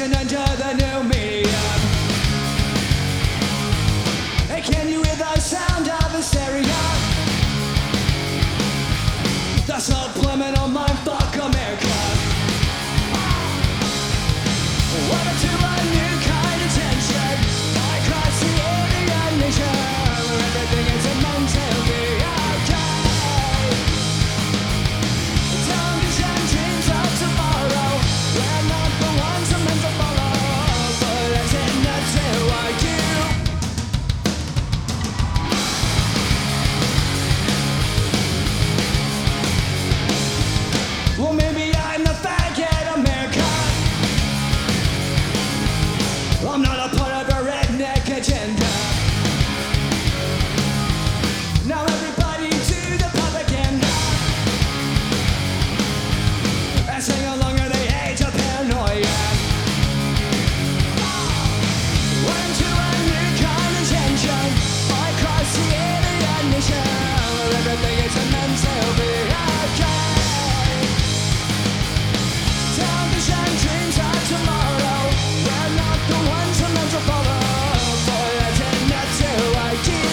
information under the new medium. Hey, can you hear the sound of hysteria? The subliminal mindfuck America. Welcome to a new kind of tension across the alien nation, where everything is meant to be okay. Television dreams of tomorrow, we're not the ones who meant to follow, but that's enough to argue. Well, maybe I'm the faggot America. I'm not a part of a redneck agenda. Now everybody to the propaganda, and sing along to the age of paranoia. Welcome to a new kind of tension across the alien nation, where everything is meant to be okay. Television dreams of tomorrow, we're not the ones who meant to follow, for that's enough to argue.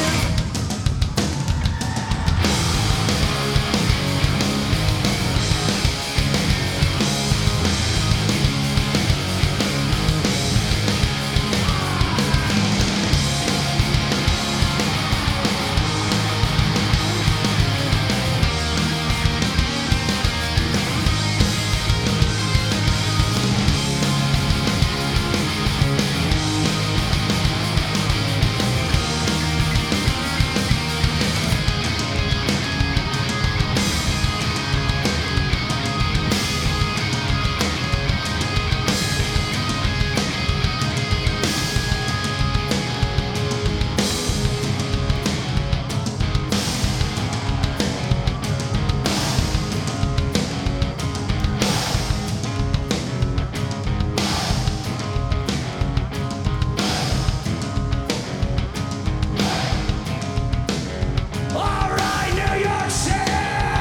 All right, New York City!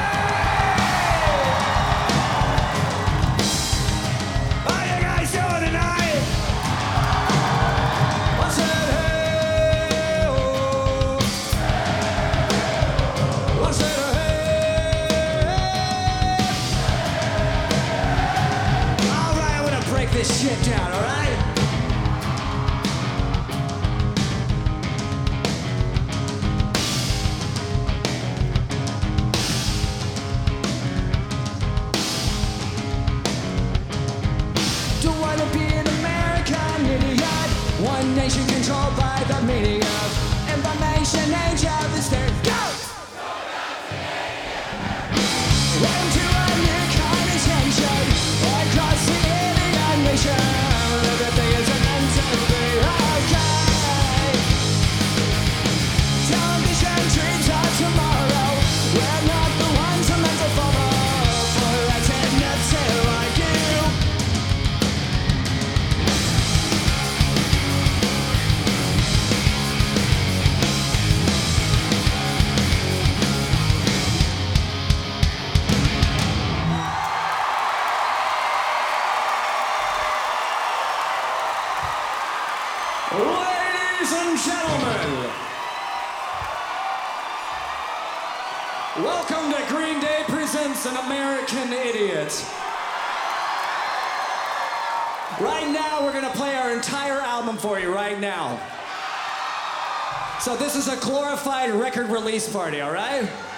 How you guys doing tonight? What's that? Hey, oh. What's that? Hey. All right, I'm gonna break this shit down, all right? Don't wanna be an American idiot, one nation controlled by the media. Information age of the state. Go! Welcome to a new kind of tension across the alien nation, where everything is meant to be okay. Television dreams of tomorrow, we're not the ones who meant to follow, for that's enough to argue. Ladies and gentlemen, welcome to Green Day Presents an American Idiot. Right now, we're gonna play our entire album for you right now. So this is a glorified record release party, all right?